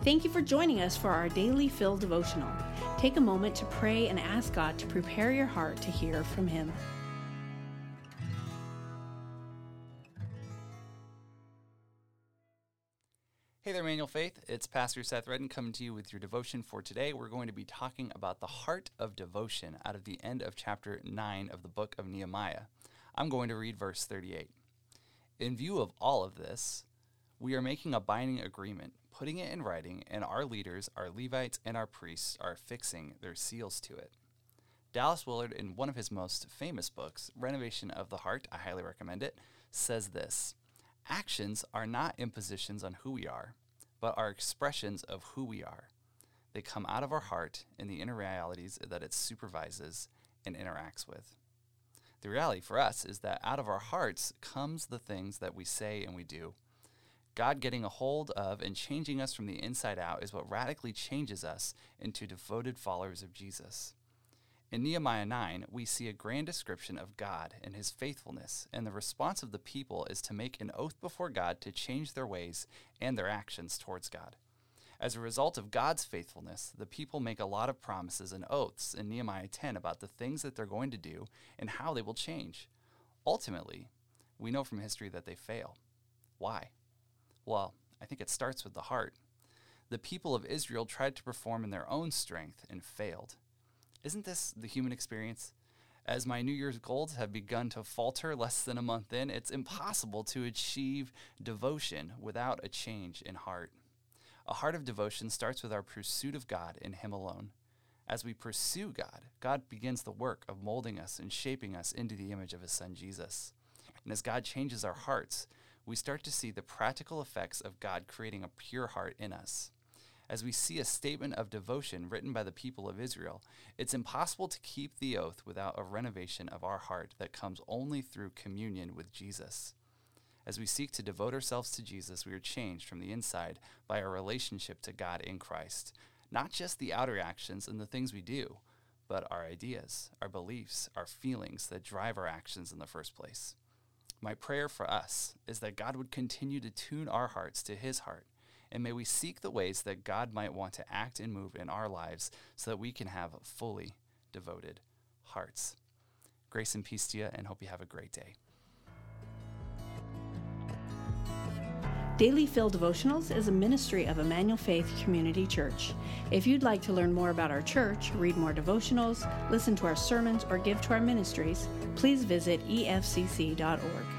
Thank you for joining us for our Daily Fill devotional. Take a moment to pray and ask God to prepare your heart to hear from Him. Hey there, Manual Faith. It's Pastor Seth Redden coming to you with your devotion for today. We're going to be talking about the heart of devotion out of the end of chapter 9 of the book of Nehemiah. I'm going to read verse 38. In view of all of this, we are making a binding agreement, putting it in writing, and our leaders, our Levites, and our priests are affixing their seals to it. Dallas Willard, in one of his most famous books, Renovation of the Heart, I highly recommend it, says this: actions are not impositions on who we are, but are expressions of who we are. They come out of our heart and the inner realities that it supervises and interacts with. The reality for us is that out of our hearts comes the things that we say and we do. God getting a hold of and changing us from the inside out is what radically changes us into devoted followers of Jesus. In Nehemiah 9, we see a grand description of God and His faithfulness, and the response of the people is to make an oath before God to change their ways and their actions towards God. As a result of God's faithfulness, the people make a lot of promises and oaths in Nehemiah 10 about the things that they're going to do and how they will change. Ultimately, we know from history that they fail. Why? Well, I think it starts with the heart. The people of Israel tried to perform in their own strength and failed. Isn't this the human experience? As my New Year's goals have begun to falter less than a month in, it's impossible to achieve devotion without a change in heart. A heart of devotion starts with our pursuit of God and Him alone. As we pursue God, God begins the work of molding us and shaping us into the image of His Son, Jesus. And as God changes our hearts, we start to see the practical effects of God creating a pure heart in us. As we see a statement of devotion written by the people of Israel, it's impossible to keep the oath without a renovation of our heart that comes only through communion with Jesus. As we seek to devote ourselves to Jesus, we are changed from the inside by our relationship to God in Christ. Not just the outer actions and the things we do, but our ideas, our beliefs, our feelings that drive our actions in the first place. My prayer for us is that God would continue to tune our hearts to His heart, and may we seek the ways that God might want to act and move in our lives so that we can have fully devoted hearts. Grace and peace to you, and hope you have a great day. Daily Fill Devotionals is a ministry of Emmanuel Faith Community Church. If you'd like to learn more about our church, read more devotionals, listen to our sermons, or give to our ministries, please visit efcc.org.